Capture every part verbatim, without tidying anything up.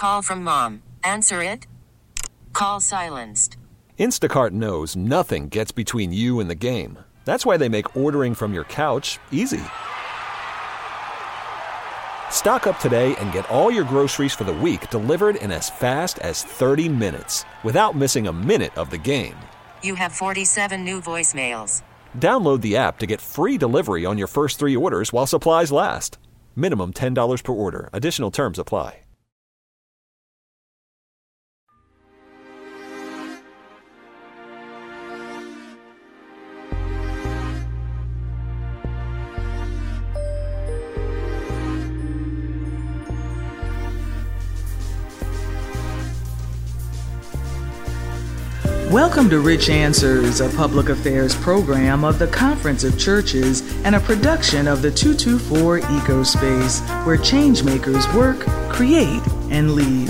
call from mom. Answer it. Call silenced. Instacart knows nothing gets between you and the game. That's why they make ordering from your couch easy. Stock up today and get all your groceries for the week delivered in as fast as thirty minutes without missing a minute of the game. You have forty-seven new voicemails. Download the app to get free delivery on your first three orders while supplies last. Minimum ten dollars per order. Additional terms apply. Welcome to Rich Answers, a public affairs program of the Conference of Churches and a production of the two two four Ecospace, where changemakers work, create, and lead.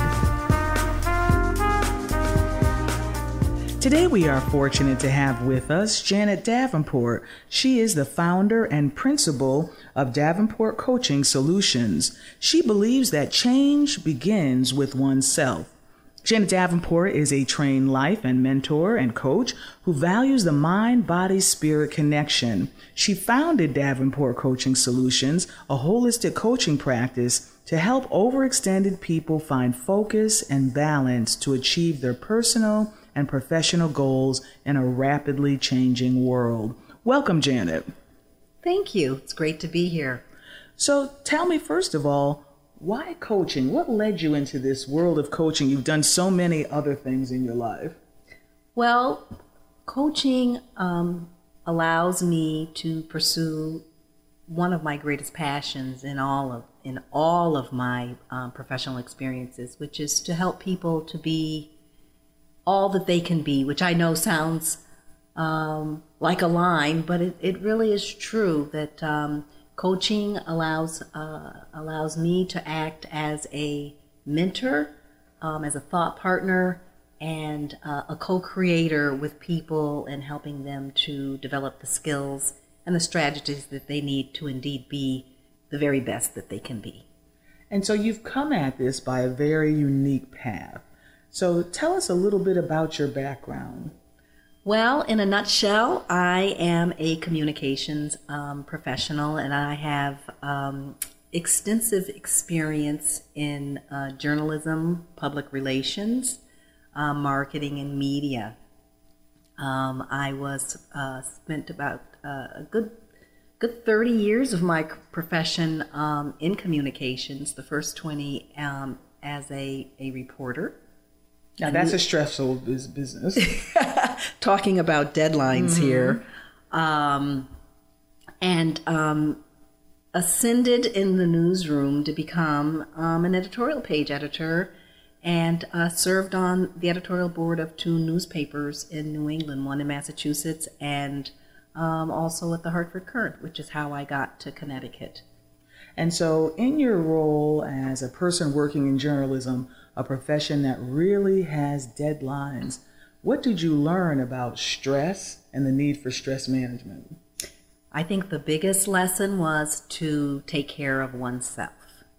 Today we are fortunate to have with us Janet Davenport. She is the founder and principal of Davenport Coaching Solutions. She believes that change begins with oneself. Janet Davenport is a trained life and mentor and coach who values the mind-body-spirit connection. She founded Davenport Coaching Solutions, a holistic coaching practice to help overextended people find focus and balance to achieve their personal and professional goals in a rapidly changing world. Welcome, Janet. Thank you. It's great to be here. So tell me, first of all, why coaching? What led you into this world of coaching? You've done so many other things in your life. Well, coaching um, allows me to pursue one of my greatest passions in all of in all of my um, professional experiences, which is to help people to be all that they can be, which I know sounds um, like a line, but it, it really is true that um, coaching allows uh, allows me to act as a mentor, um, as a thought partner, and uh, a co-creator with people and helping them to develop the skills and the strategies that they need to indeed be the very best that they can be. And so you've come at this by a very unique path. So tell us a little bit about your background. Well, in a nutshell, I am a communications um, professional, and I have um, extensive experience in uh, journalism, public relations, uh, marketing, and media. Um, I was uh, spent about uh, a good good thirty years of my profession um, in communications. The first twenty um, as a a reporter. Now, that's a stressful business. Talking about deadlines mm-hmm. here. Um, and um, ascended in the newsroom to become um, an editorial page editor, and uh, served on the editorial board of two newspapers in New England, one in Massachusetts and um, also at the Hartford Courant, which is how I got to Connecticut. And so in your role as a person working in journalism, a profession that really has deadlines, what did you learn about stress and the need for stress management? I think the biggest lesson was to take care of oneself,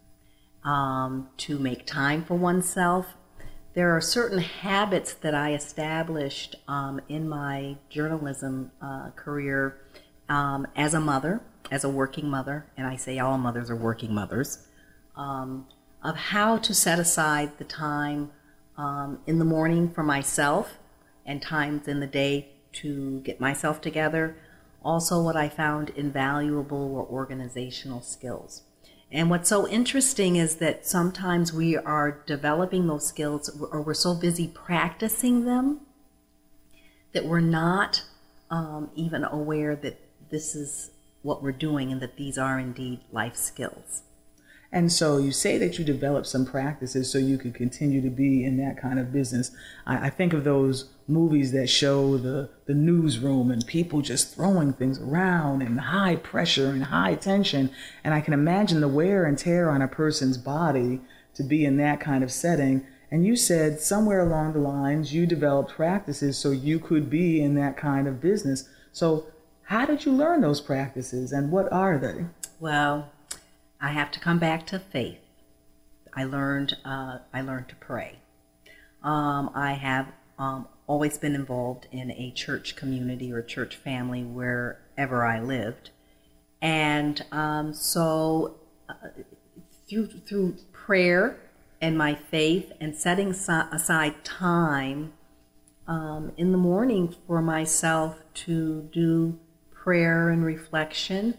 um, to make time for oneself. There are certain habits that I established um, in my journalism uh, career um, as a mother, as a working mother, and I say all mothers are working mothers, um, of how to set aside the time um, in the morning for myself and times in the day to get myself together. Also, what I found invaluable were organizational skills. And what's so interesting is that sometimes we are developing those skills, or we're so busy practicing them that we're not um, even aware that this is what we're doing and that these are indeed life skills. And so you say that you developed some practices so you could continue to be in that kind of business. I, I think of those movies that show the, the newsroom and people just throwing things around and high pressure and high tension. And I can imagine the wear and tear on a person's body to be in that kind of setting. And you said somewhere along the lines you developed practices so you could be in that kind of business. So how did you learn those practices and what are they? Well, I have to come back to faith. I learned uh, I learned to pray. Um, I have um, always been involved in a church community or church family wherever I lived, and um, so uh, through through prayer and my faith and setting aside time um, in the morning for myself to do prayer and reflection.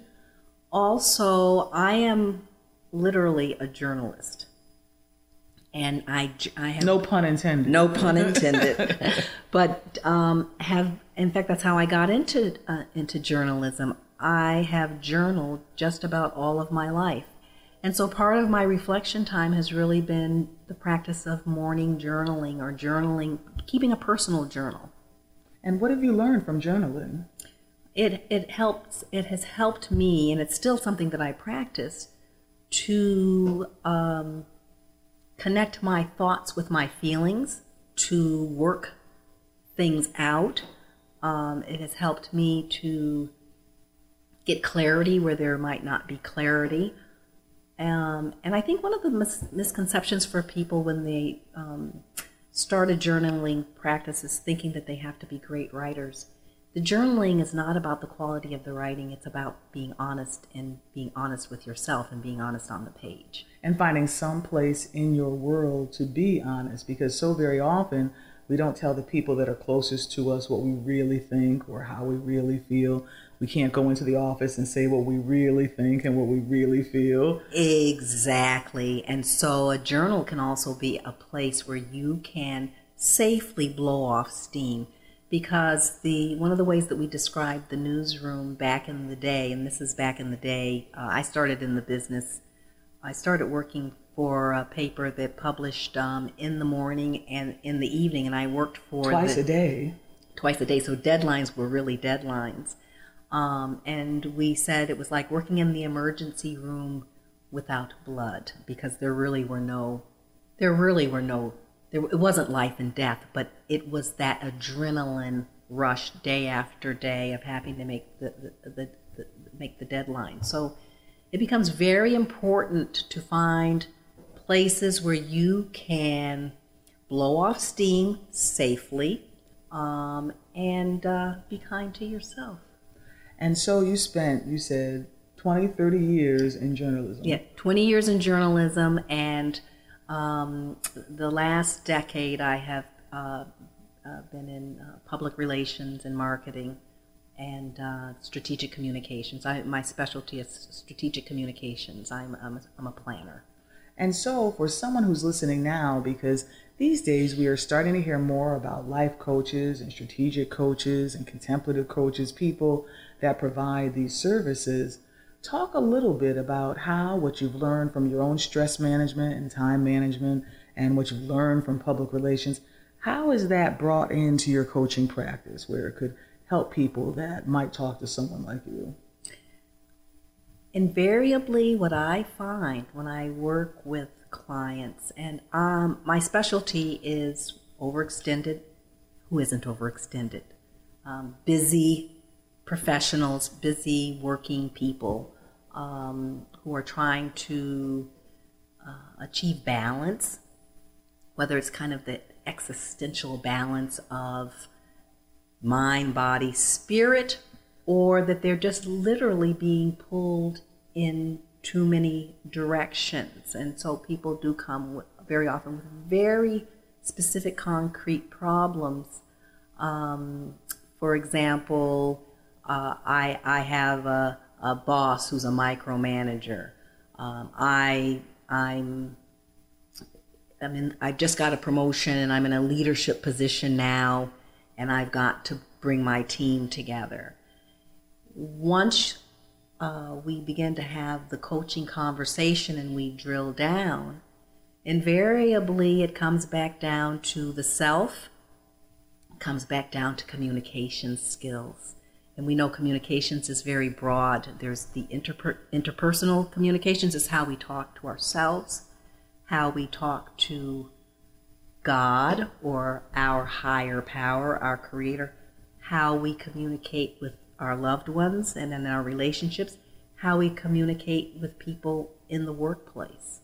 Also, I am literally a journalist. And I, I have... No pun intended. No pun intended. But um, have, in fact, that's how I got into uh, into journalism. I have journaled just about all of my life. And so part of my reflection time has really been the practice of morning journaling or journaling, keeping a personal journal. And what have you learned from journaling? It it helps. It has helped me, and it's still something that I practice, to um, connect my thoughts with my feelings, to work things out. Um, it has helped me to get clarity where there might not be clarity. Um, and I think one of the mis- misconceptions for people when they um, start a journaling practice is thinking that they have to be great writers. The journaling is not about the quality of the writing. It's about being honest and being honest with yourself and being honest on the page. And finding some place in your world to be honest, because so very often we don't tell the people that are closest to us what we really think or how we really feel. We can't go into the office and say what we really think and what we really feel. Exactly. And so a journal can also be a place where you can safely blow off steam. Because the one of the ways that we described the newsroom back in the day, and this is back in the day, uh, I started in the business. I started working for a paper that published um, in the morning and in the evening, and I worked for twice the, a day. Twice a day. So deadlines were really deadlines, um, and we said it was like working in the emergency room without blood, because there really were no, there really were no. It wasn't life and death, but it was that adrenaline rush day after day of having to make the, the, the, the make the deadline. So it becomes very important to find places where you can blow off steam safely um, and uh, be kind to yourself. And so you spent, you said, twenty, thirty years in journalism. Yeah, twenty years in journalism, and Um, the last decade I have uh, uh, been in uh, public relations and marketing and uh, strategic communications. I, my specialty is strategic communications. I'm, I'm, a, I'm a planner. And so for someone who's listening now, because these days we are starting to hear more about life coaches and strategic coaches and contemplative coaches, people that provide these services. Talk a little bit about how what you've learned from your own stress management and time management and what you've learned from public relations, how is that brought into your coaching practice where it could help people that might talk to someone like you? Invariably, what I find when I work with clients, and um, my specialty is overextended, who isn't overextended, um, busy professionals, busy working people um, who are trying to uh, achieve balance, whether it's kind of the existential balance of mind, body, spirit, or that they're just literally being pulled in too many directions. And so people do come with, very often with very specific concrete problems. Um, for example, Uh, I I have a, a boss who's a micromanager. Um, I I'm I mean I just got a promotion and I'm in a leadership position now, and I've got to bring my team together. Once uh, we begin to have the coaching conversation and we drill down, invariably it comes back down to the self. It comes back down to communication skills. And we know communications is very broad. There's the interper- interpersonal communications is how we talk to ourselves, how we talk to God or our higher power, our creator, how we communicate with our loved ones and in our relationships, how we communicate with people in the workplace.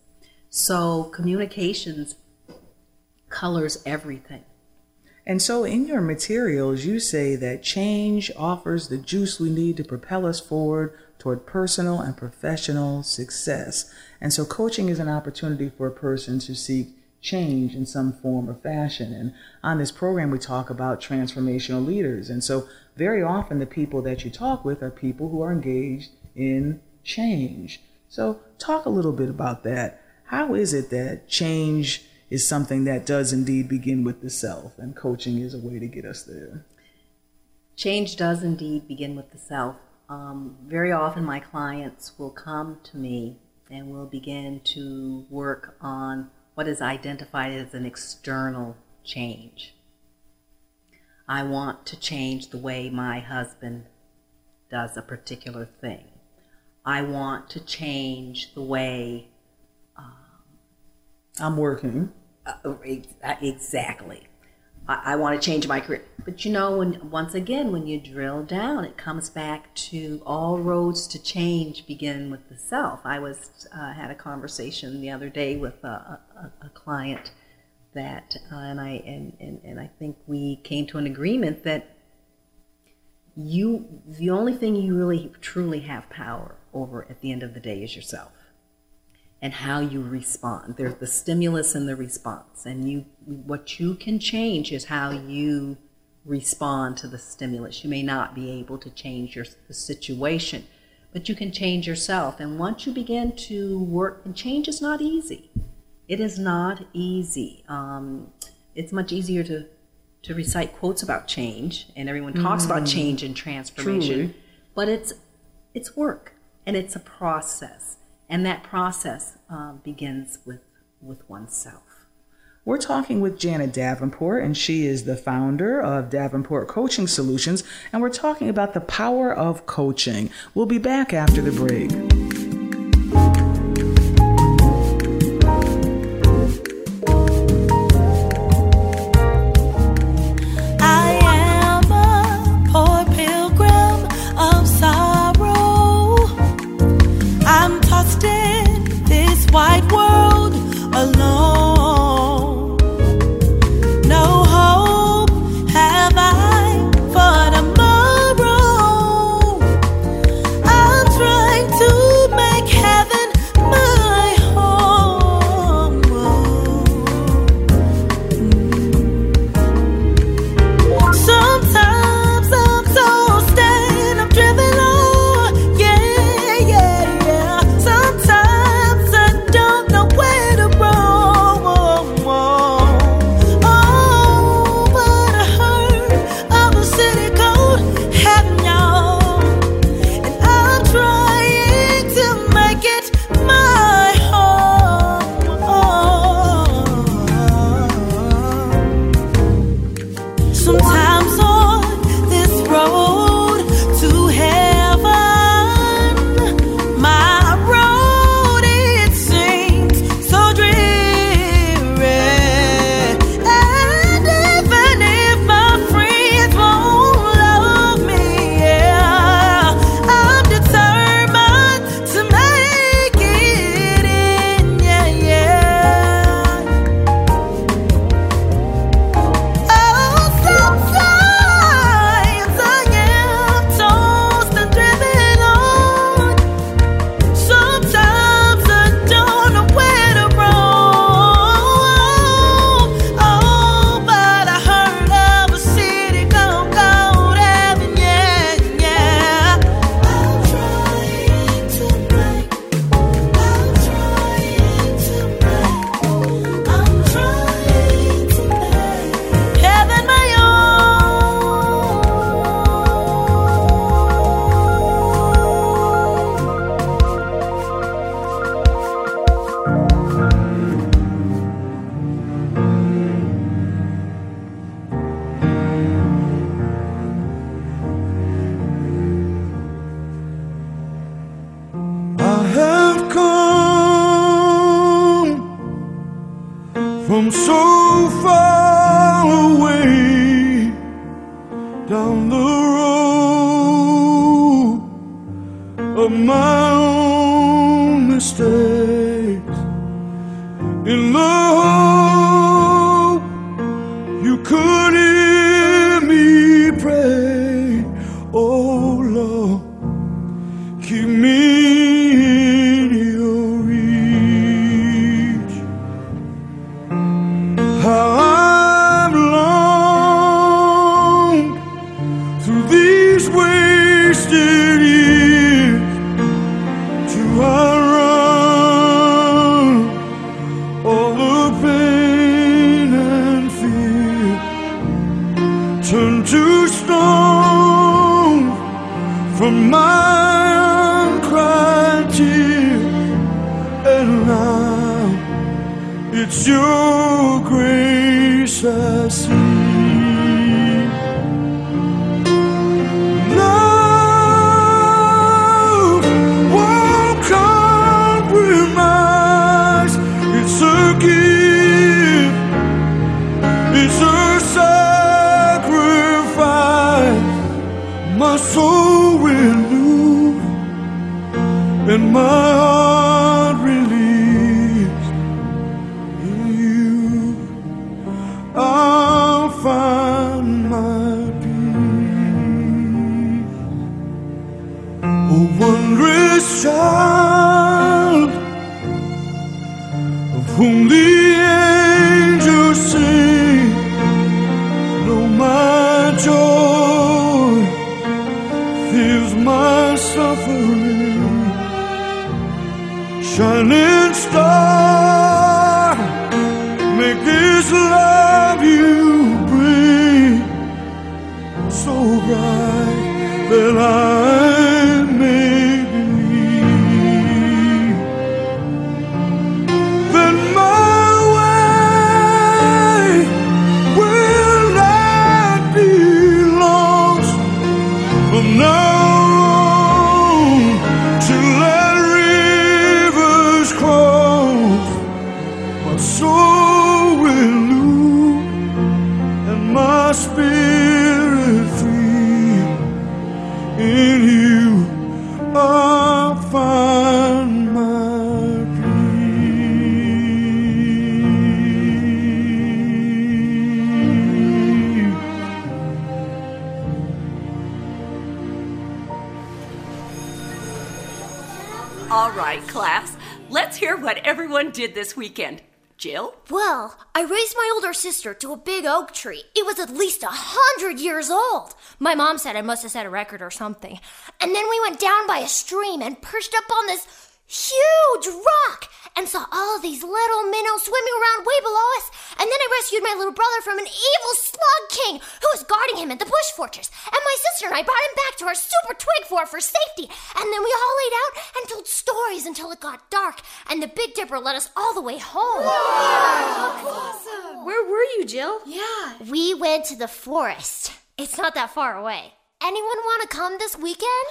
So communications colors everything. And so in your materials, you say that change offers the juice we need to propel us forward toward personal and professional success. And so coaching is an opportunity for a person to seek change in some form or fashion. And on this program, we talk about transformational leaders. And so very often the people that you talk with are people who are engaged in change. So talk a little bit about that. How is it that change is something that does indeed begin with the self, and coaching is a way to get us there? Change does indeed begin with the self. Um, very often my clients will come to me and will begin to work on what is identified as an external change. I want to change the way my husband does a particular thing. I want to change the way um, I'm working. Uh, exactly. I, I want to change my career. But you know, when once again, when you drill down, it comes back to all roads to change begin with the self. I was uh, had a conversation the other day with a, a, a client that, uh, and I and, and, and I think we came to an agreement that you, the only thing you really truly have power over at the end of the day is yourself. And how you respond. There's the stimulus and the response. And you, what you can change is how you respond to the stimulus. You may not be able to change your the situation, but you can change yourself. And once you begin to work, and change is not easy. It is not easy. Um, it's much easier to, to recite quotes about change, and everyone talks mm. about change and transformation. Truly. But it's it's work, and it's a process. And that process uh, begins with, with oneself. We're talking with Janet Davenport, and she is the founder of Davenport Coaching Solutions, and we're talking about the power of coaching. We'll be back after the break. White world alone. No hope have I for tomorrow. I'm trying to make heaven my home. Sometimes I'm so stained, I'm driven low. Yeah, yeah, yeah. Sometimes don't know where to roam. Oh, but I heard of a city called heaven, y'all, and I'm trying to make it my home. Sometimes on this road to heaven, my road it seems so dreary, and even if my friends won't love me, yeah, I'm determined to make it in, yeah, yeah. Oh, sometimes I am tossed and driven on. Sometimes I don't know where to roam. Oh, but I heard of a city called called heaven, yeah, yeah. I'm trying to make, I'm trying to make, I'm trying to make heaven my own. I have come from so far away down the road of my own mistakes, from my uncried tears, and now it's your grace I see. Love won't compromise. It's a gift. It's a sacrifice. My soul renewed and my heart relieves. In you I'll find my peace. Oh, wondrous child, of whom the angels sing, know my joy fills my suffering. Shining star, make this love you bring so bright that I may believe that my way will not be lost from now on till that river's crossed. My soul will lose and my spirit free. In you I'll find my peace. All right, class. Let's hear what everyone did this weekend. Jill? Well, I raised my older sister to a big oak tree. It was at least a hundred years old. My mom said I must have set a record or something. And then we went down by a stream and perched up on this huge rock and saw all of these little minnows swimming around way below us. And then I rescued my little brother from an evil slug king who was guarding him at the bush fortress. And my sister and I brought him back to our super twig fort for safety. And then we all laid out and told stories until it got dark. And the Big Dipper led us all the way home. Awesome. Where were you, Jill? Yeah. We went to the forest. It's not that far away. Anyone want to come this weekend?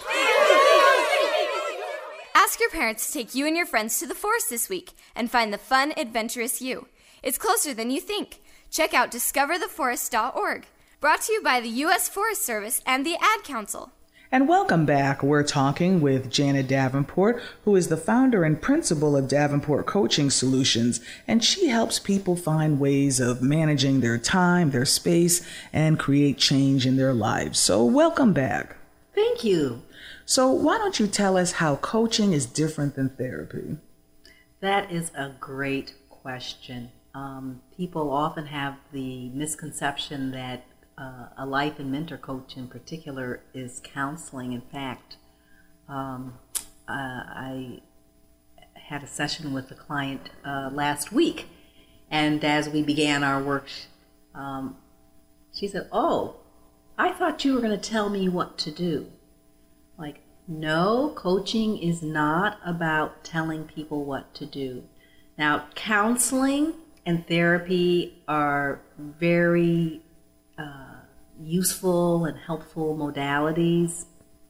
Ask your parents to take you and your friends to the forest this week and find the fun, adventurous you. It's closer than you think. Check out discover the forest dot org. Brought to you by the U S Forest Service and the Ad Council. And welcome back. We're talking with Janet Davenport, who is the founder and principal of Davenport Coaching Solutions, and she helps people find ways of managing their time, their space, and create change in their lives. So welcome back. Thank you. So why don't you tell us how coaching is different than therapy? That is a great question. Um, people often have the misconception that uh, a life and mentor coach in particular is counseling. In fact, um, uh, I had a session with a client uh, last week, and as we began our work, um, she said, "Oh, I thought you were going to tell me what to do." Like, no, coaching is not about telling people what to do. Now, counseling and therapy are very uh, useful and helpful modalities.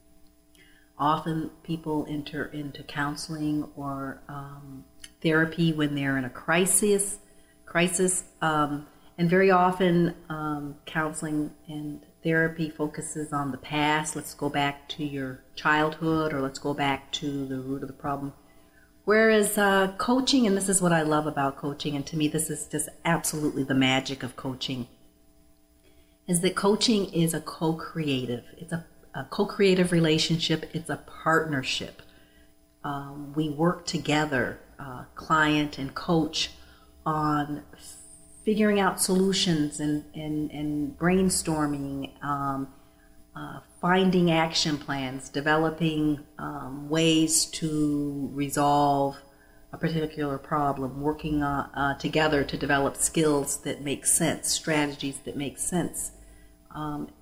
Often people enter into counseling or um, therapy when they're in a crisis, crisis, um, and very often um, counseling and therapy focuses on the past. Let's go back to your childhood, or let's go back to the root of the problem. Whereas uh, coaching, and this is what I love about coaching, and to me this is just absolutely the magic of coaching, is that coaching is a co-creative. It's a, a co-creative relationship. It's a partnership. Um, we work together, uh, client and coach, on figuring out solutions and, and, and brainstorming, um, uh, finding action plans, developing um, ways to resolve a particular problem, working uh, uh, together to develop skills that make sense, strategies that make sense. Um,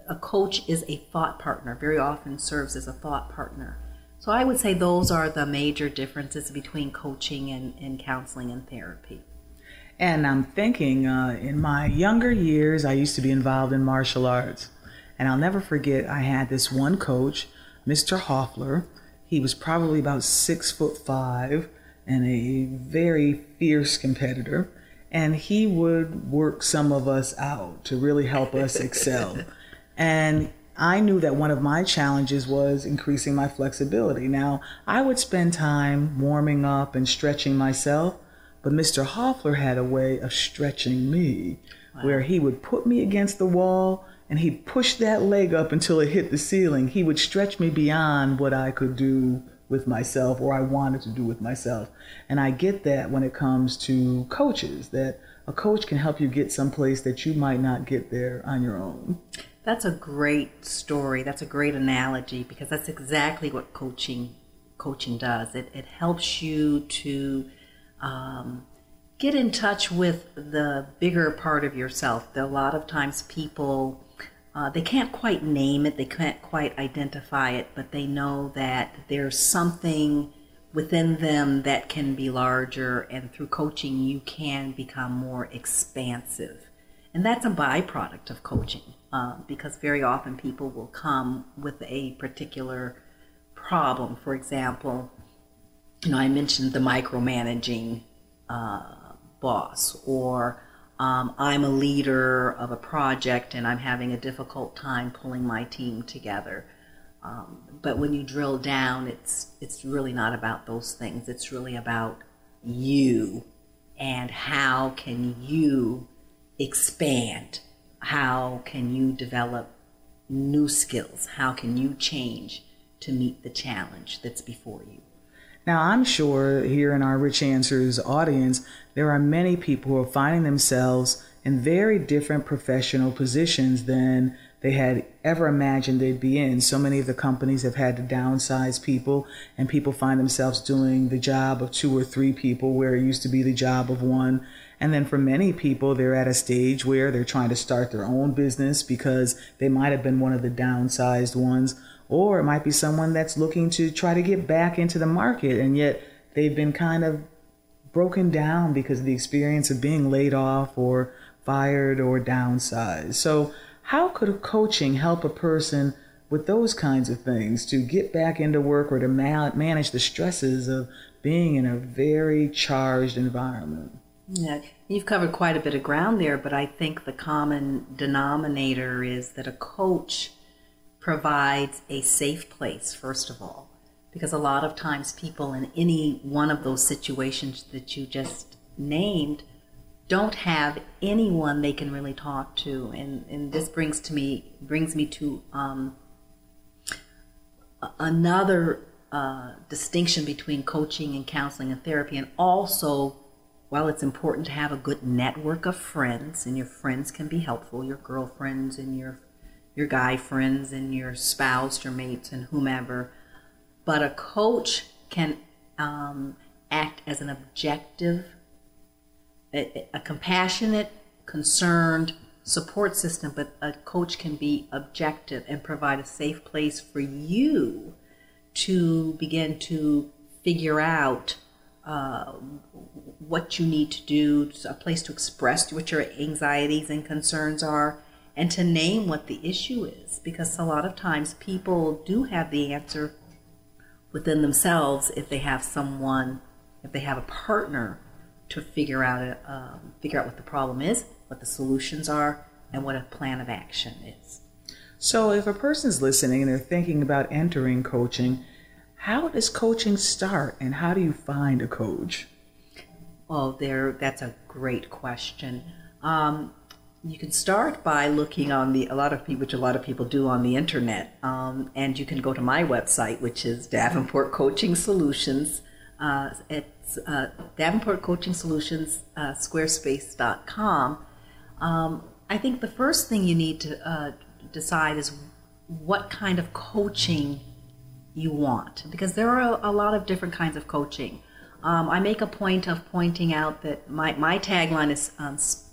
a coach is a thought partner, very often serves as a thought partner. So I would say those are the major differences between coaching and, and counseling and therapy. And I'm thinking, uh, in my younger years, I used to be involved in martial arts. And I'll never forget, I had this one coach, Mister Hoffler. He was probably about six foot five and a very fierce competitor. And he would work some of us out to really help us excel. And I knew that one of my challenges was increasing my flexibility. Now, I would spend time warming up and stretching myself, but Mister Hoffler had a way of stretching me, wow. where he would put me against the wall and he'd push that leg up until it hit the ceiling. He would stretch me beyond what I could do with myself or I wanted to do with myself. And I get that when it comes to coaches, that a coach can help you get someplace that you might not get there on your own. That's a great story. That's a great analogy, because that's exactly what coaching coaching does. It, it helps you to um, get in touch with the bigger part of yourself. There are a lot of times people, uh, they can't quite name it, they can't quite identify it, but they know that there's something within them that can be larger, and through coaching you can become more expansive. And that's a byproduct of coaching. Uh, because very often people will come with a particular problem. For example, you know, I mentioned the micromanaging uh, boss, or um, I'm a leader of a project and I'm having a difficult time pulling my team together. Um, but when you drill down, it's it's really not about those things. It's really about you and how can you expand. How can you develop new skills? How can you change to meet the challenge that's before you? Now, I'm sure here in our Rich Answers audience, there are many people who are finding themselves in very different professional positions than they had ever imagined they'd be in. So many of the companies have had to downsize people, and people find themselves doing the job of two or three people where it used to be the job of one. And then for many people, they're at a stage where they're trying to start their own business because they might have been one of the downsized ones, or it might be someone that's looking to try to get back into the market, and yet they've been kind of broken down because of the experience of being laid off or fired or downsized. So how could coaching help a person with those kinds of things to get back into work or to ma- manage the stresses of being in a very charged environment? Yeah, you've covered quite a bit of ground there, but I think the common denominator is that a coach provides a safe place, first of all, because a lot of times people in any one of those situations that you just named don't have anyone they can really talk to, and, and this brings to me brings me to um, another uh, distinction between coaching and counseling and therapy, and also, while it's important to have a good network of friends, and your friends can be helpful, your girlfriends and your your guy friends and your spouse, your mates, and whomever, but a coach can um, act as an objective, a, a compassionate, concerned support system, but a coach can be objective and provide a safe place for you to begin to figure out Uh, what you need to do, a place to express what your anxieties and concerns are, and to name what the issue is. Because a lot of times people do have the answer within themselves if they have someone, if they have a partner to figure out a, um, figure out what the problem is, what the solutions are, and what a plan of action is. So if a person's listening and they're thinking about entering coaching, how does coaching start, and how do you find a coach? Well, there, that's a great question. Um, you can start by looking on the, a lot of people, which a lot of people do on the internet, um, and you can go to my website, which is Davenport Coaching Solutions. Uh, it's uh, Davenport Coaching Solutions, uh, squarespace dot com. Um, I think the first thing you need to uh, decide is what kind of coaching you want, because there are a lot of different kinds of coaching. Um, I make a point of pointing out that my, my tagline is um,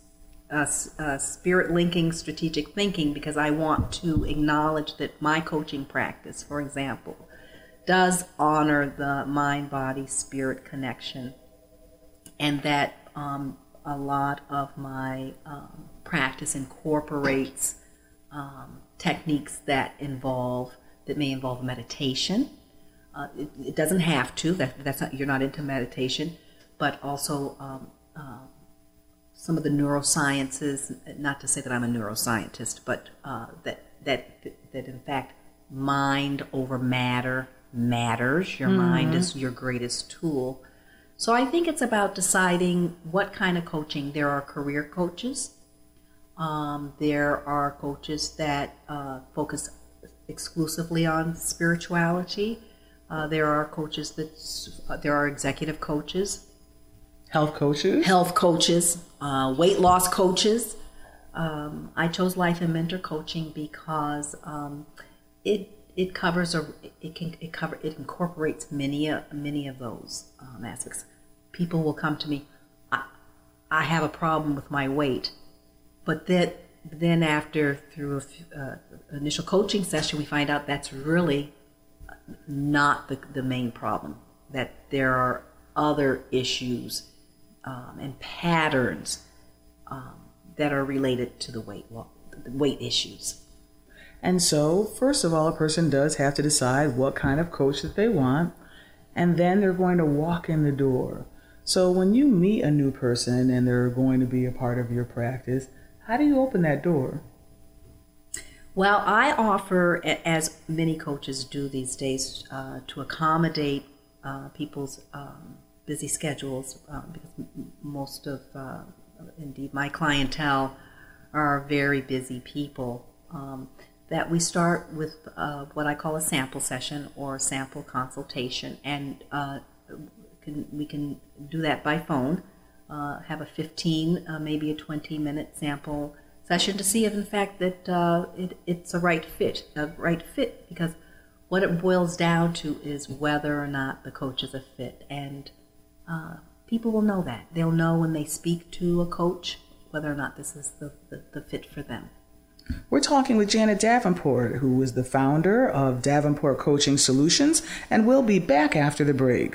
uh, uh, spirit linking strategic thinking, because I want to acknowledge that my coaching practice, for example, does honor the mind-body-spirit connection, and that um, a lot of my um, practice incorporates um, techniques that involve, that may involve meditation. Uh, it, it doesn't have to, that, that's not, you're not into meditation, but also um, uh, some of the neurosciences, not to say that I'm a neuroscientist, but uh, that, that, that in fact mind over matter matters. Your mm-hmm. mind is your greatest tool. So I think it's about deciding what kind of coaching. There are career coaches. Um, there are coaches that uh, focus exclusively on spirituality. Uh, there are coaches that, uh, there are executive coaches. Health coaches. Health coaches, uh, weight loss coaches. Um, I chose life and mentor coaching because um, it it covers a it can it cover it incorporates many uh, many of those um, aspects. People will come to me, I, I have a problem with my weight, but that then after through a few, uh, initial coaching session, we find out that's really not the the main problem. That there are other issues um, and patterns um, that are related to the weight well, the weight issues. And so, first of all, a person does have to decide what kind of coach that they want, and then they're going to walk in the door. So when you meet a new person and they're going to be a part of your practice, how do you open that door? Well, I offer, as many coaches do these days, uh, to accommodate uh, people's um, busy schedules, um, because m- most of, uh, indeed, my clientele are very busy people, um, that we start with uh, what I call a sample session or a sample consultation, and uh, can, we can do that by phone, uh, have a fifteen, uh, maybe a twenty minute sample session to see if in fact that uh, it, it's a right fit, a right fit, because what it boils down to is whether or not the coach is a fit, and uh, people will know that. They'll know when they speak to a coach whether or not this is the, the, the fit for them. We're talking with Janet Davenport, who is the founder of Davenport Coaching Solutions, and we'll be back after the break.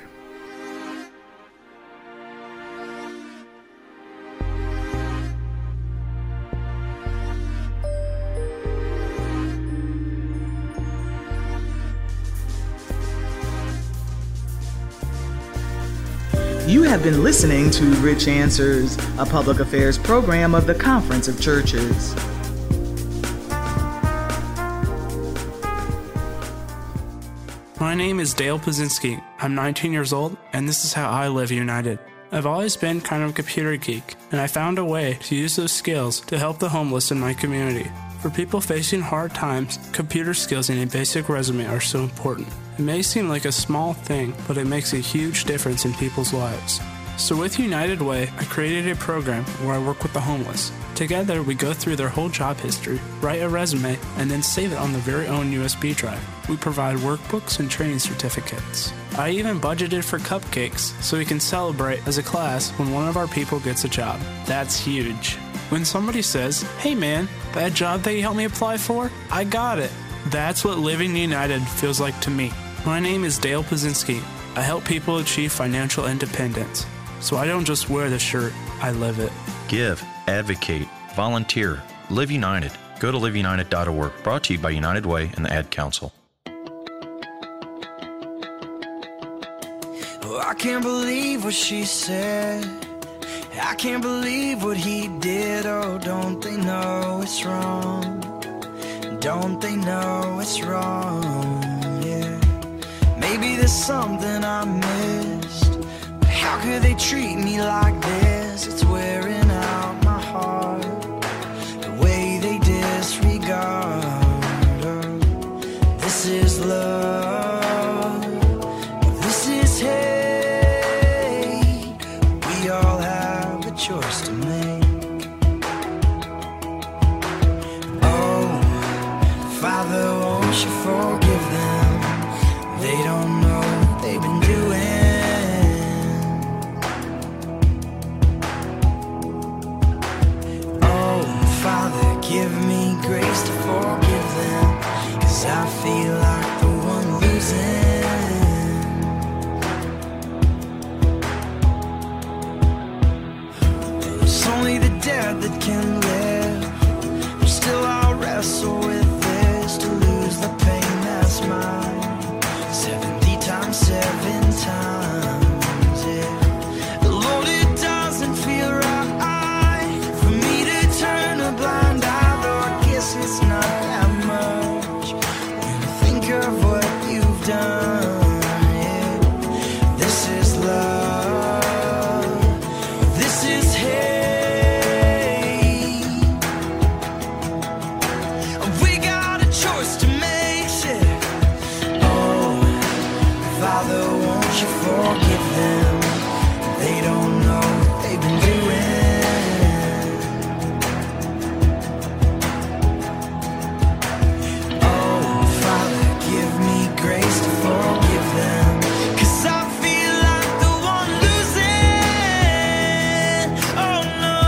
You have been listening to Rich Answers, a public affairs program of the Conference of Churches. My name is Dale Pazinski. I'm nineteen years old, and this is how I live united. I've always been kind of a computer geek, and I found a way to use those skills to help the homeless in my community. For people facing hard times, computer skills and a basic resume are so important. It may seem like a small thing, but it makes a huge difference in people's lives. So with United Way, I created a program where I work with the homeless. Together, we go through their whole job history, write a resume, and then save it on their very own U S B drive. We provide workbooks and training certificates. I even budgeted for cupcakes so we can celebrate as a class when one of our people gets a job. That's huge. When somebody says, "Hey man, that job that you helped me apply for, I got it." That's what living united feels like to me. My name is Dale Pazinski. I help people achieve financial independence. So I don't just wear the shirt, I live it. Give, advocate, volunteer, live united. Go to live united dot org. Brought to you by United Way and the Ad Council. Oh, I can't believe what she said. I can't believe what he did. Oh, don't they know it's wrong? Don't they know it's wrong? Yeah. Maybe there's something I missed. But how could they treat me like this? It's wearing out my heart. The way they disregard. Oh, this is love. This is hate. We all have a choice to make. Oh, Father, won't you forgive them? They don't know what they've been doing. give me grace to forgive them, 'cause I feel like the one losing. But it's only the dead that can live. But still I'll wrestle with this, to lose the pain that's mine seventy times, seven times, yeah. Lord, it doesn't feel right for me to turn a blind eye, though I guess it's not that much when I think of what you've done, yeah. This is love, this is hate. We got a choice to make, yeah. Oh, Father, won't you forgive them? They don't know what they've been doing. Oh, Father, give me grace to forgive them, 'cause I feel like the one losing. Oh no.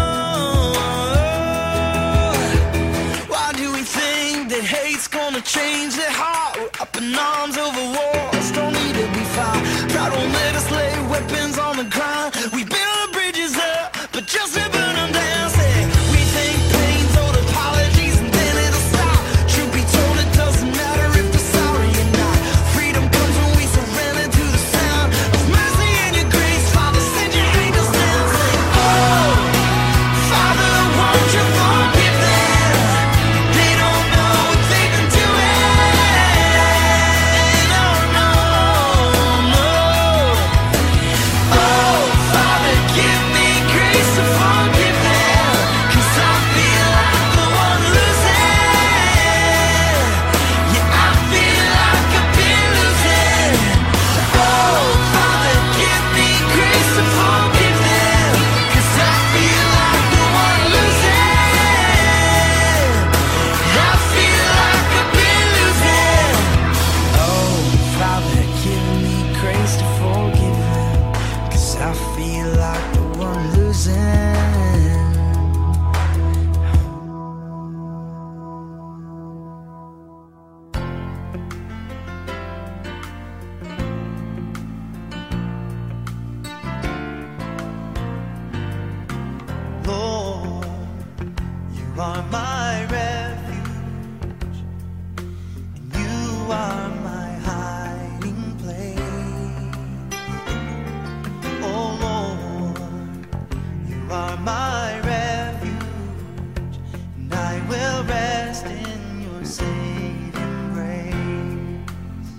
Why do we think that hate's gonna change their heart? We're up in arms over wars, don't need to be fought. Pride won't let us lay weapons on the ground. We build the bridges up, but just to burn them down. Say, we think pain's old apologies and then it'll stop. Truth be told, it doesn't matter if we're sorry or not. Freedom comes when we surrender to the sound of mercy and your grace. Father, send your angels down. Say, oh, Father, won't you forgive them? They don't know what they've been doing. No, no, no. Oh, Father, give me grace to forgive them, 'cause I feel like the one losing. Yeah, I feel like I've been losing. Oh, Father, give me grace to forgive them, 'cause I feel like the one losing. I feel like I've been losing. Oh, Father, give me grace to forgive them, 'cause I feel like the one losing. Lord, you are my refuge, and you are my hiding place. Oh Lord, you are my refuge, and I will rest in your saving grace.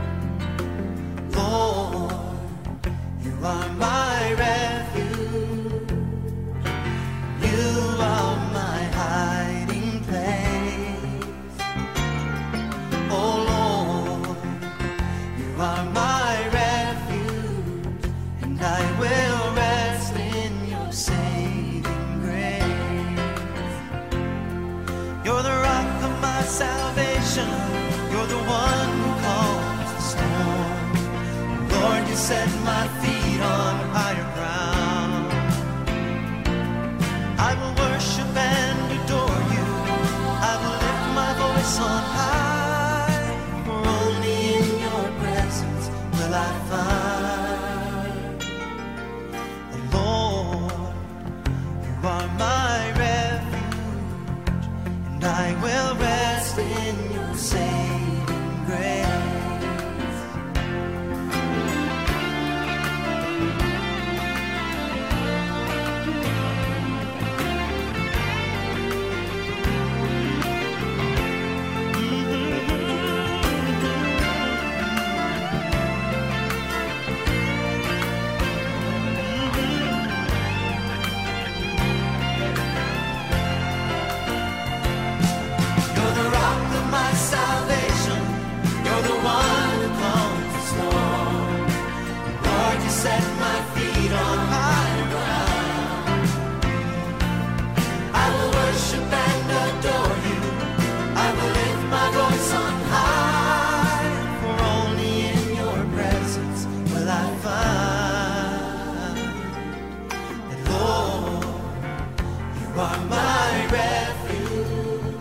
Lord, you are my refuge, you are my hiding place. Oh Lord, you are my refuge, and I will rest in your saving grace. You're the rock of my salvation, you're the one who calms the storm. Lord, you set my feet on higher ground. I will worship and adore you, I will lift my voice on high, for only in your presence will I find. And Lord, you are my refuge, and I will rest in your saving grace. You're the rock of my salvation, you're the one who calms the storm. Lord, you set my feet on higher ground. I will worship and adore you, I will lift my voice on high, for only in your presence will I find. And Lord, you are my refuge,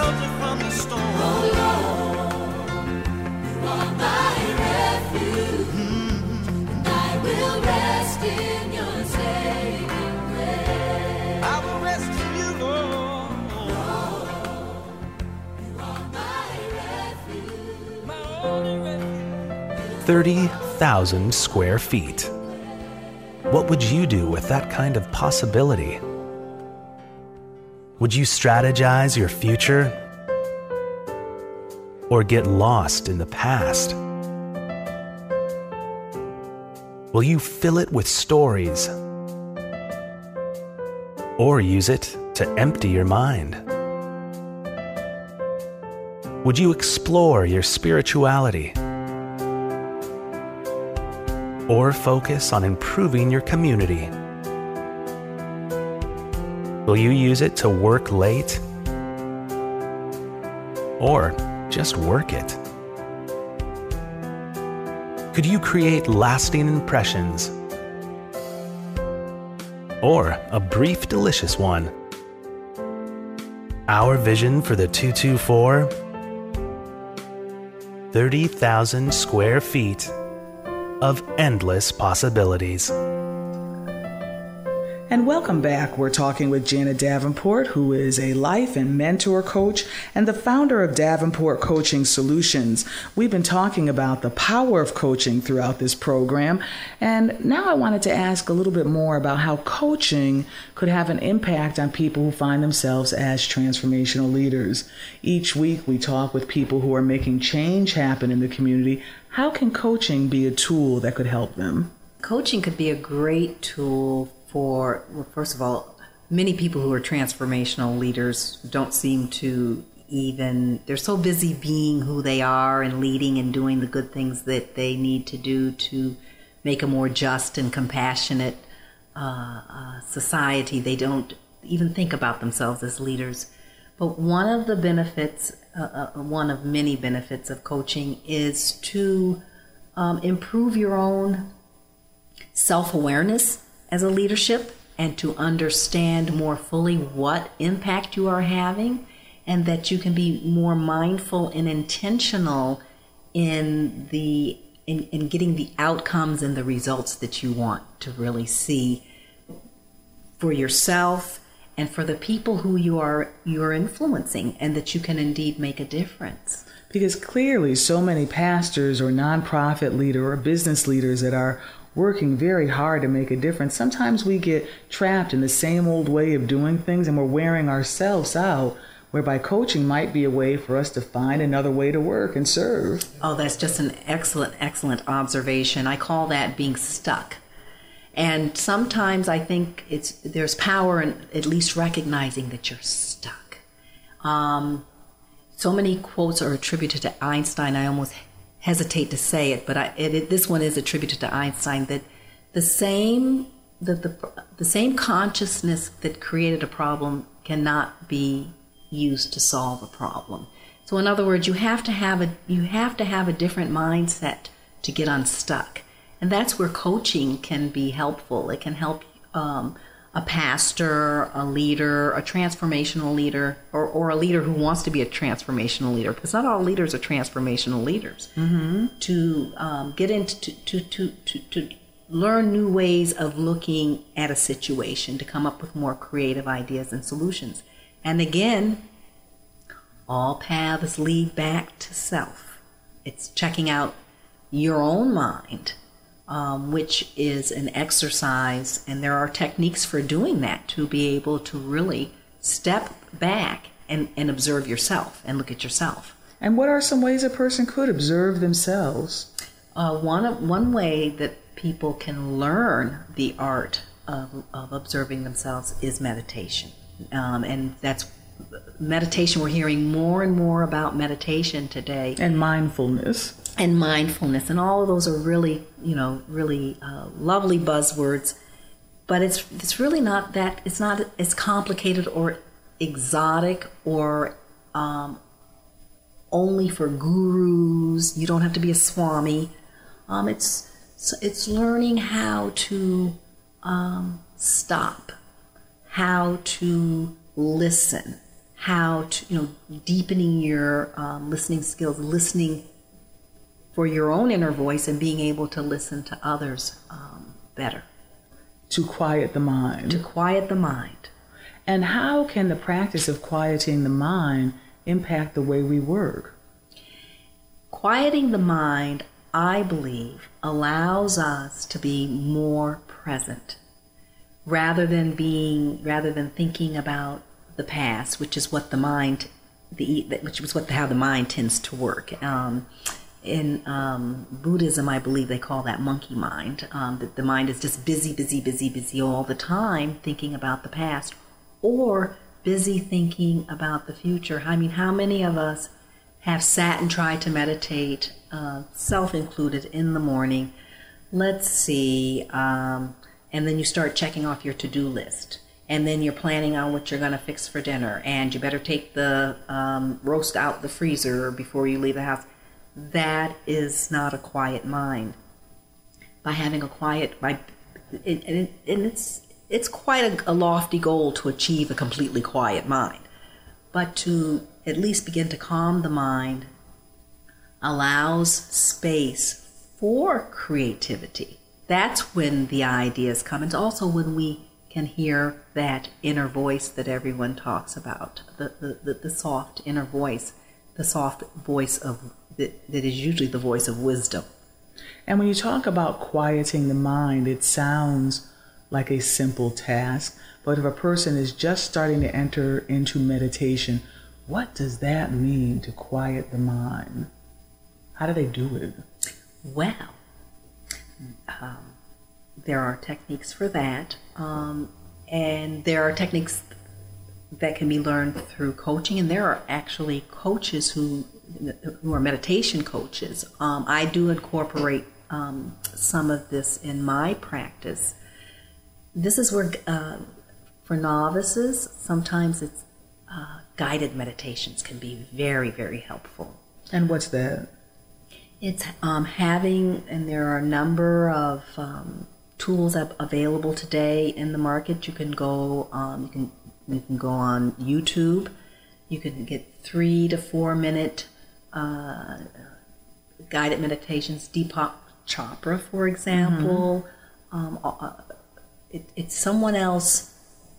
shelter from the storm. Oh Lord, you are my refuge, mm-hmm. and I will rest in your saving grace. I will rest in you, Lord. Lord, you are my refuge, My only refuge. thirty thousand square feet. What would you do with that kind of possibility? Would you strategize your future? Or get lost in the past? Will you fill it with stories? Or use it to empty your mind? Would you explore your spirituality? Or focus on improving your community? Will you use it to work late? Or just work it? Could you create lasting impressions? Or a brief, delicious one? Our vision for the two two four? thirty thousand square feet of endless possibilities. And welcome back. We're talking with Janet Davenport, who is a life and mentor coach and the founder of Davenport Coaching Solutions. We've been talking about the power of coaching throughout this program. And now I wanted to ask a little bit more about how coaching could have an impact on people who find themselves as transformational leaders. Each week we talk with people who are making change happen in the community. How can coaching be a tool that could help them? Coaching could be a great tool for, well, first of all, many people who are transformational leaders don't seem to even, they're so busy being who they are and leading and doing the good things that they need to do to make a more just and compassionate uh, uh, society. They don't even think about themselves as leaders. But one of the benefits, uh, uh, one of many benefits of coaching is to um, improve your own self-awareness as a leadership and to understand more fully what impact you are having, and that you can be more mindful and intentional in the in, in getting the outcomes and the results that you want to really see for yourself and for the people who you are you're influencing, and that you can indeed make a difference. Because clearly so many pastors or nonprofit leaders or business leaders that are working very hard to make a difference, sometimes we get trapped in the same old way of doing things and we're wearing ourselves out, whereby coaching might be a way for us to find another way to work and serve. Oh, that's just an excellent, excellent observation. I call that being stuck. And sometimes I think it's there's power in at least recognizing that you're stuck. Um, so many quotes are attributed to Einstein, I almost hesitate to say it, but I, it, it, this one is attributed to Einstein, that the same the, the the same consciousness that created a problem cannot be used to solve a problem. So in other words, you have to have a you have to have a different mindset to get unstuck, and that's where coaching can be helpful. It can help um, a pastor, a leader, a transformational leader, or, or a leader who wants to be a transformational leader, because not all leaders are transformational leaders, mm-hmm. to um, get into, to, to, to, to, to learn new ways of looking at a situation, to come up with more creative ideas and solutions. And again, all paths lead back to self. It's checking out your own mind, Um, which is an exercise, and there are techniques for doing that, to be able to really step back and, and observe yourself and look at yourself. And what are some ways a person could observe themselves? Uh, one, one way that people can learn the art of, of observing themselves is meditation. Um, and that's meditation. We're hearing more and more about meditation today. And mindfulness. And mindfulness, and all of those are really, you know, really uh, lovely buzzwords, but it's it's really not that, it's not as complicated or exotic or um, only for gurus. You don't have to be a swami. Um, it's it's learning how to um, stop, how to listen, how to, you know, deepening your um, listening skills, listening for your own inner voice and being able to listen to others um, better. To quiet the mind. To quiet the mind. And how can the practice of quieting the mind impact the way we work? Quieting the mind, I believe, allows us to be more present rather than being, rather than thinking about the past, which is what the mind, the which is what how the mind tends to work. Um, in um, Buddhism, I believe they call that monkey mind. Um, that the mind is just busy, busy, busy, busy all the time, thinking about the past, or busy thinking about the future. I mean, how many of us have sat and tried to meditate, uh, self included, in the morning? Let's see, um, and then you start checking off your to-do list. And then you're planning on what you're going to fix for dinner. And you better take the um, roast out the freezer before you leave the house. That is not a quiet mind. By having a quiet, by it, and, it, and it's it's quite a, a lofty goal to achieve a completely quiet mind. But to at least begin to calm the mind allows space for creativity. That's when the ideas come. It's also when we can hear that inner voice that everyone talks about, the, the, the, the soft inner voice, the soft voice of that, that is usually the voice of wisdom. And when you talk about quieting the mind, it sounds like a simple task, but if a person is just starting to enter into meditation, what does that mean, to quiet the mind? How do they do it? Well, um, there are techniques for that, um, and there are techniques that can be learned through coaching, and there are actually coaches who who are meditation coaches. Um, I do incorporate um, some of this in my practice. This is where, uh, for novices, sometimes it's uh, guided meditations can be very, very helpful. And what's that? It's um, having, and there are a number of um, tools available today in the market. You can go, um, you can you can go on YouTube. You can get three to four minute uh, guided meditations. Deepak Chopra, for example. Mm-hmm. Um, uh, it, it's someone else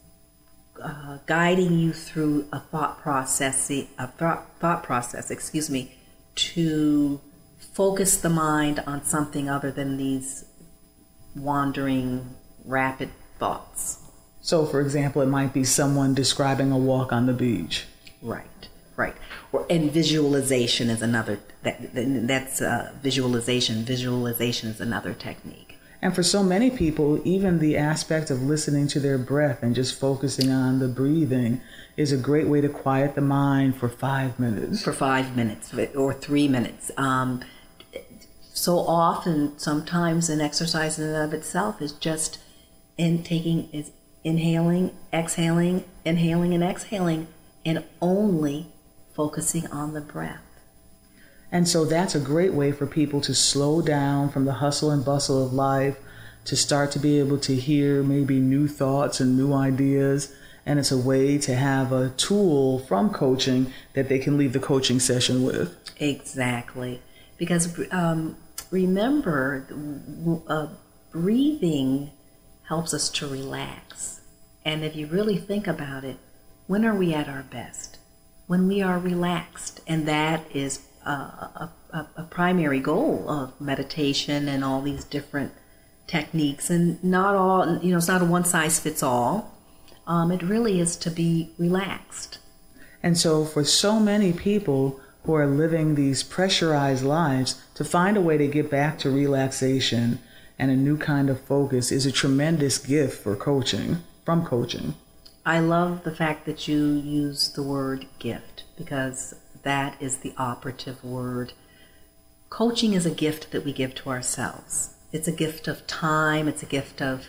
uh, guiding you through a thought process, a thought, thought process, excuse me, to focus the mind on something other than these wandering, rapid thoughts. So, for example, it might be someone describing a walk on the beach. Right, right. Or, and visualization is another, that, that's uh, visualization. Visualization is another technique. And for so many people, even the aspect of listening to their breath and just focusing on the breathing is a great way to quiet the mind for five minutes. For five minutes or three minutes. Um, so often, sometimes an exercise in and of itself is just in taking, is inhaling, exhaling, inhaling and exhaling, and only focusing on the breath. And so that's a great way for people to slow down from the hustle and bustle of life, to start to be able to hear maybe new thoughts and new ideas. And it's a way to have a tool from coaching that they can leave the coaching session with. Exactly. Because um, remember, uh, breathing helps us to relax. And if you really think about it, when are we at our best? When we are relaxed. And that is Uh, a, a, a primary goal of meditation and all these different techniques, and not all, you know, it's not a one size fits all. Um, it really is to be relaxed. And so for so many people who are living these pressurized lives, to find a way to get back to relaxation and a new kind of focus is a tremendous gift for coaching, from coaching. I love the fact that you use the word gift, because that is the operative word. Coaching is a gift that we give to ourselves. It's a gift of time. It's a gift of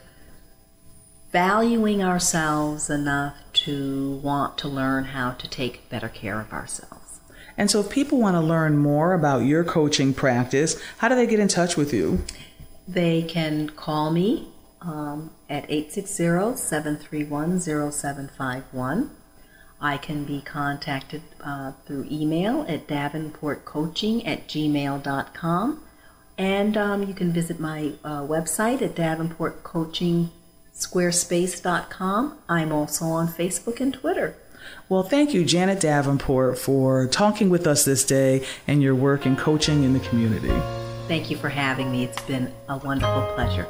valuing ourselves enough to want to learn how to take better care of ourselves. And so if people want to learn more about your coaching practice, how do they get in touch with you? They can call me um, at eight six zero, seven three one, zero seven five one. I can be contacted uh, through email at davenportcoaching at gmail dot com. And um, you can visit my uh, website at davenport coaching squarespace dot com. I'm also on Facebook and Twitter. Well, thank you, Janet Davenport, for talking with us this day and your work in coaching in the community. Thank you for having me. It's been a wonderful pleasure.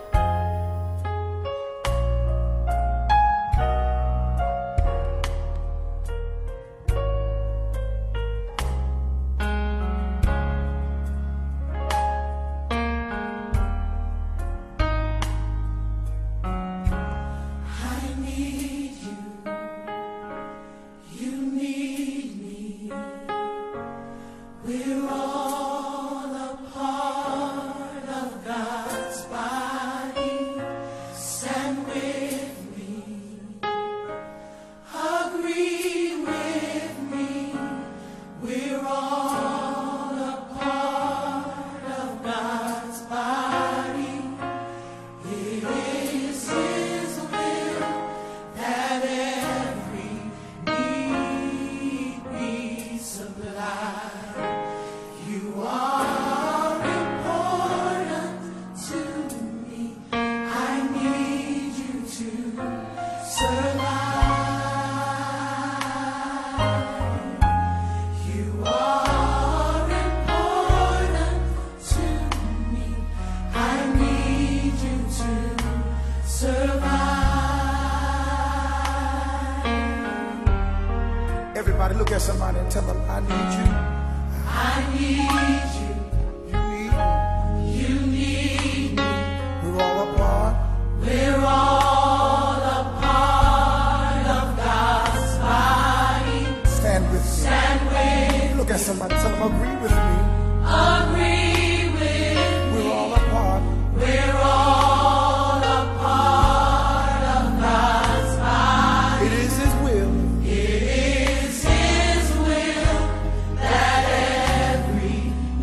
Everybody look at somebody and tell them, I need you. I need you. You need me. You need me. We're all a part. We're all a part of God's body. Stand with me. Stand with me. Look at somebody, tell them, agree with me. Agree with me. We're all a part. We're all a part of God's body. It is His will. It is His will that every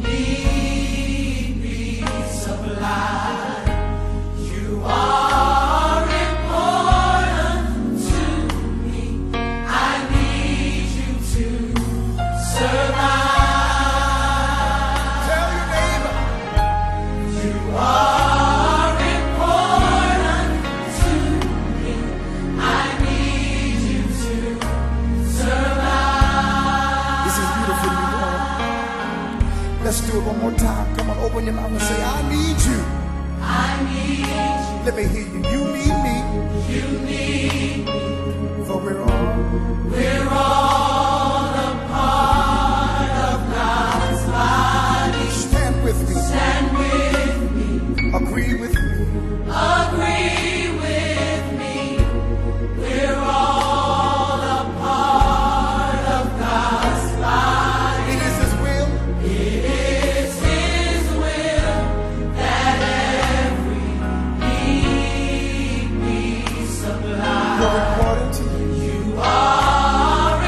need be supplied. You are important to me. I need you to survive. Tell your neighbor, you are important to me. I need you to survive. This is beautiful, you know. Let's do it one more time. Come on, open your mouth and say, I need you. I need you. Let me hear you. You need me. You need me. For we're all, we're all a part of God's body. Stand with me. Stand with me. Agree with me. Agree with me. We're all a part of God's body. It is His will. It is His will that every need be supplied. You're important to me. You are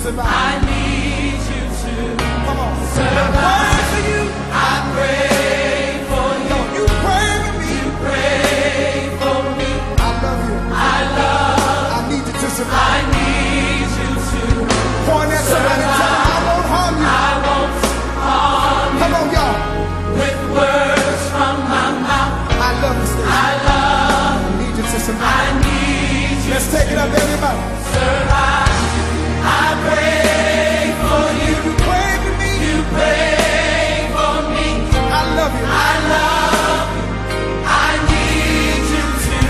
survive. I need you to Come on. survive. I pray for you. I pray for you. You pray for me. You pray for me. I love you. I love. I need you to I survive. need you to Point at somebody and tell them I won't harm you. I won't harm Come on, y'all. with words from my mouth. I love you, Stacey. I love. I need you to I survive. need you Let's take it up, everybody. survive. I pray for you. You pray for me. You pray for me. I love you. I love. I need you to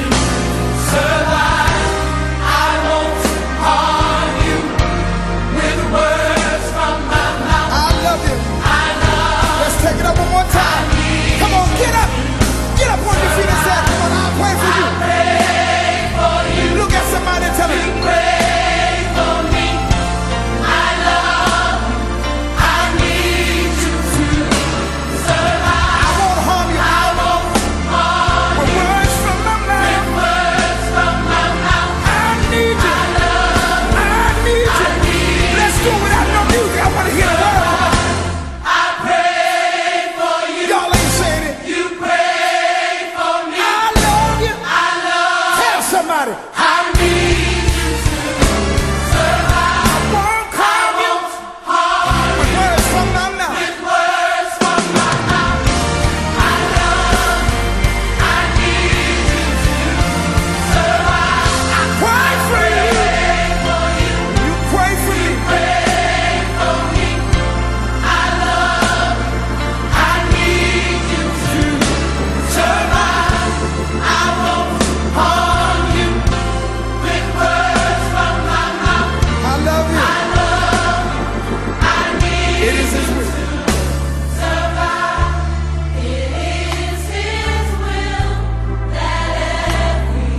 survive. I won't harm you with words from my mouth. I love you. I love. Let's take it up one more time. Come on, get up. Get up on your feet and say, come on, I'll pray for you. Pray for you. Look at somebody and tell them, Pray for me. I love. I need you to survive. I won't harm you. I won't harm With you words from my with mouth. words from my mouth. I need you. I love. I need I you. need Let's do it without no music. I want to hear the word. I pray for you. Y'all ain't saying it. You pray for me. I love you. I love. Tell somebody. I need you to survive. I won't I harm you. won't harm With you words from my mouth. with words from my mouth. I love. I need you to survive. I Pray for you. pray for you. You pray for me. Pray for me. I love. I need you to survive. I won't harm you with words from my mouth. I love you. I love. I need It is His you will. to survive. It is His will that every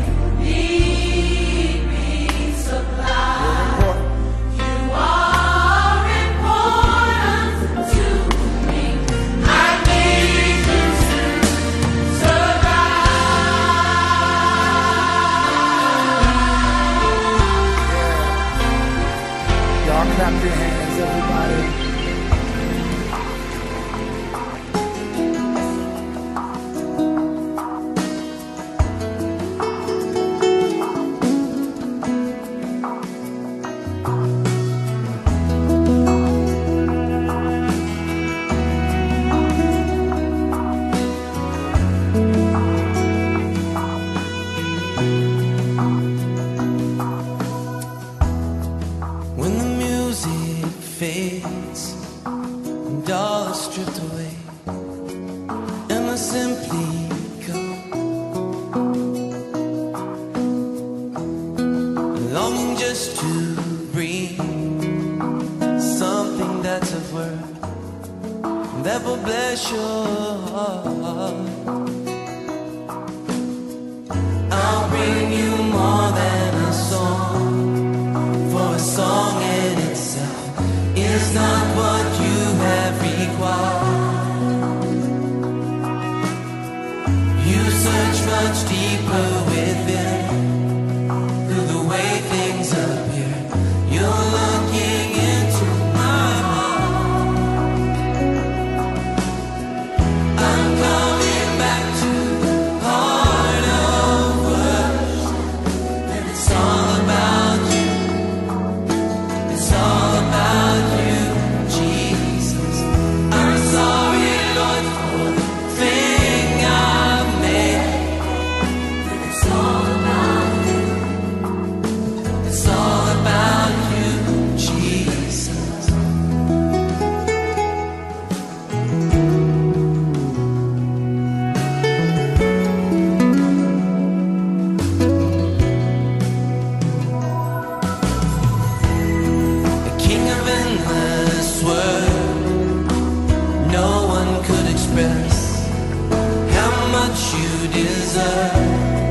need be supplied. You are important to me. I need you to survive. Y'all clap your hands, everybody. When the music fades and all is stripped away, and I simply go, longing just to breathe something that's of worth that will bless your heart. I'll bring you more than a song, for a song in itself is not what you have required. You search much deeper within, through the way things appear. You're looking into my heart. I'm coming back to the heart of worship, and it's all about you. It's all about you, Jesus. I'm sorry, Lord, for the thing I've made. It's all about you. It's all about you, Jesus. The King of endless world, no one could express how much you deserve.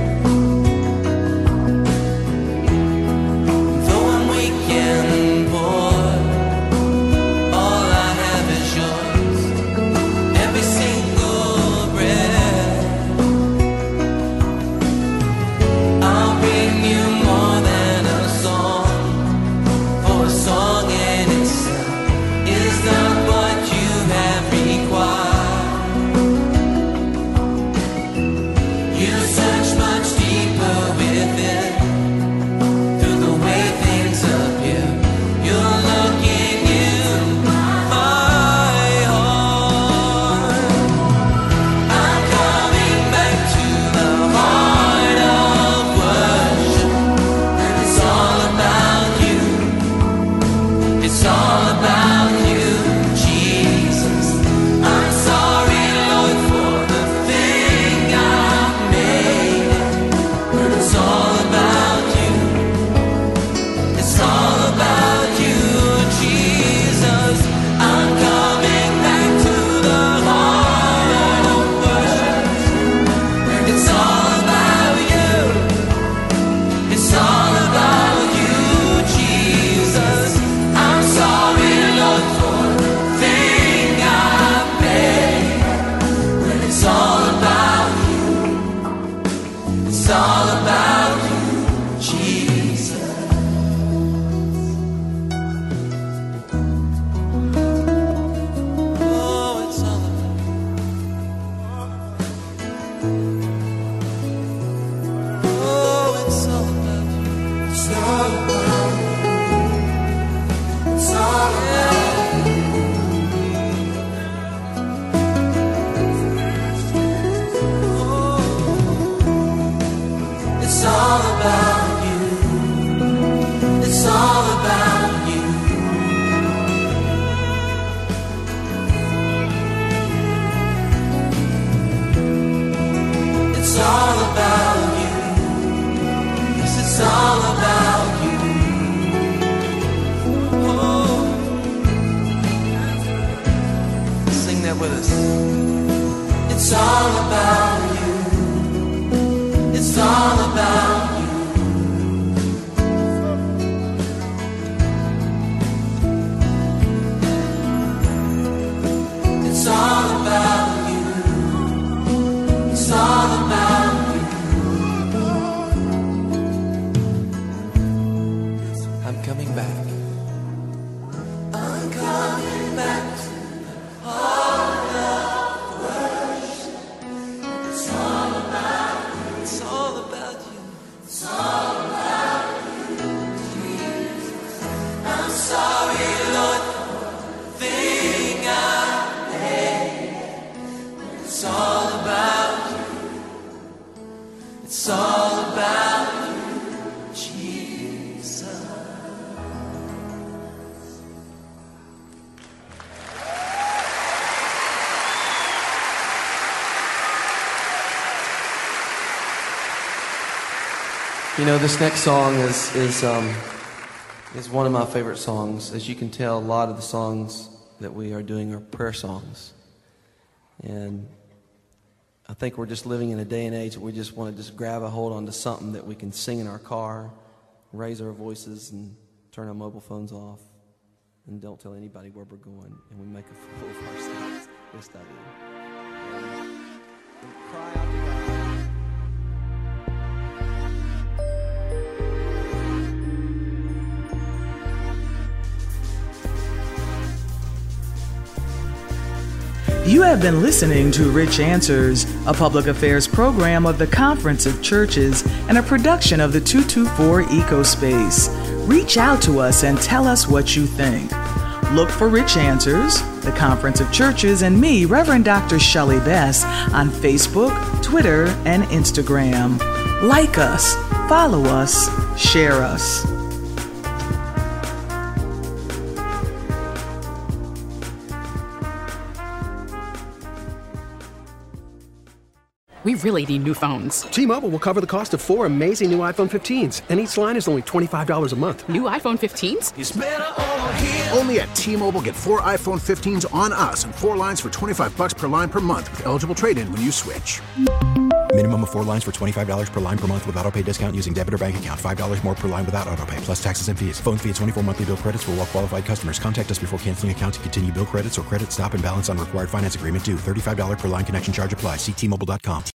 Though I'm weak and poor, all I have is yours. Every single breath, I'll bring you more than a song, for a song Oh, it's all about you. It's all about you. It's all about you. Oh, it's all about you. It's all about you. It's all about you. Yes, it's all about you. Oh, sing that with us. It's all about you. It's all about you. It's all about you. It's all about you. I'm coming back. I'm coming back to the heart of worship. It's all about you. It's all about you. It's all about you, Jesus. I'm sorry, Lord, for the thing I It's all about you. It's all about you, Jesus. You know, this next song is is um, is one of my favorite songs. As you can tell, a lot of the songs that we are doing are prayer songs. And I think we're just living in a day and age that we just want to just grab a hold onto something that we can sing in our car, raise our voices, and turn our mobile phones off, and don't tell anybody where we're going, and we make a fool of ourselves. At least I do. And cry out to God. You have been listening to Rich Answers, a public affairs program of the Conference of Churches and a production of the two two four Ecospace. Reach out to us and tell us what you think. Look for Rich Answers, the Conference of Churches, and me, Reverend Doctor Shelley Bess, on Facebook, Twitter, and Instagram. Like us, follow us, share us. We really need new phones. T-Mobile will cover the cost of four amazing new iPhone fifteens, and each line is only twenty-five dollars a month. New iPhone fifteens? It's better over here. Only at T-Mobile, get four iPhone fifteens on us and four lines for twenty-five dollars per line per month with eligible trade-in when you switch. Minimum of four lines for twenty-five dollars per line per month with autopay discount using debit or bank account. five dollars more per line without autopay, plus taxes and fees. Phone fee at twenty-four monthly bill credits for well-qualified customers. Contact us before canceling account to continue bill credits or credit stop and balance on required finance agreement due. thirty-five dollars per line connection charge applies. See T Mobile dot com.